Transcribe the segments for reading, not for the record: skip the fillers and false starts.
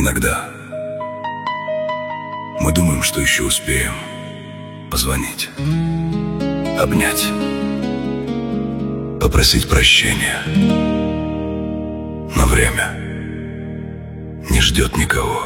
Иногда мы думаем, что еще успеем позвонить, обнять, попросить прощения. Но время не ждет никого.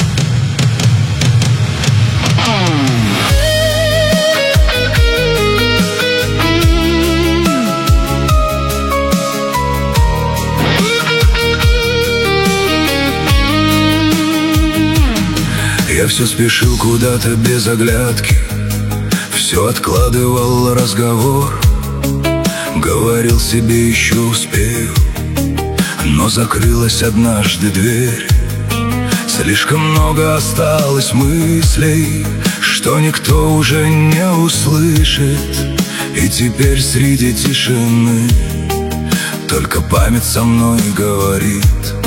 Я все спешил куда-то без оглядки, все откладывал разговор, говорил себе еще успею, но закрылась однажды дверь. Слишком много осталось мыслей, что никто уже не услышит. И теперь среди тишины только память со мной говорит.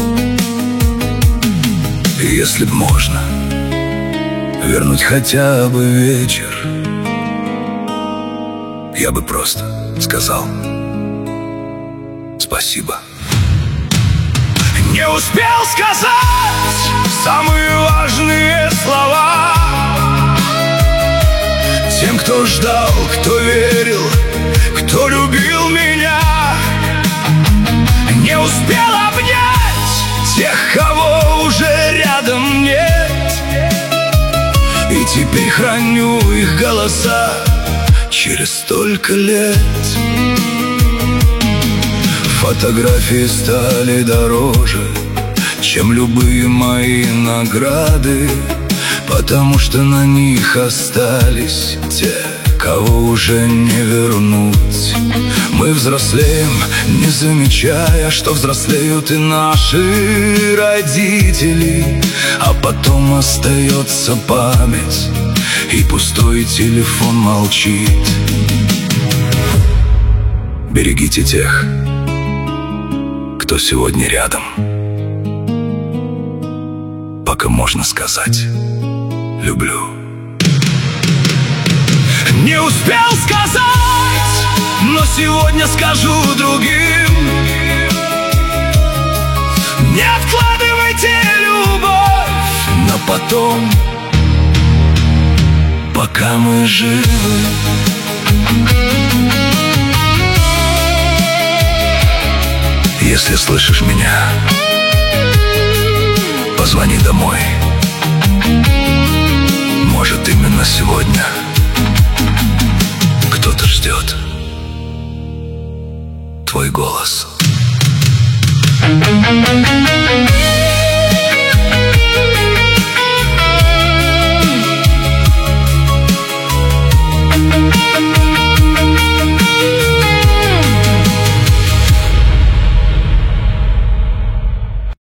Если б можно вернуть хотя бы вечер, я бы просто сказал спасибо. Не успел сказать самые важные слова тем, кто ждал, кто верил, кто любил меня. Не успел обнять тех, кого уже рядом нет. И теперь храню их голоса через столько лет. Фотографии стали дороже, чем любые мои награды, потому что на них остались те, кого уже не вернуть. Мы взрослеем, не замечая, что взрослеют и наши родители. А потом остается память, и пустой телефон молчит. Берегите тех, кто сегодня рядом, пока можно сказать «люблю». Не успел сказать, но сегодня скажу другим. Не откладывайте любовь на потом, пока мы живы. Если слышишь меня, позвони домой. Может, именно сегодня кто-то ждет твой голос.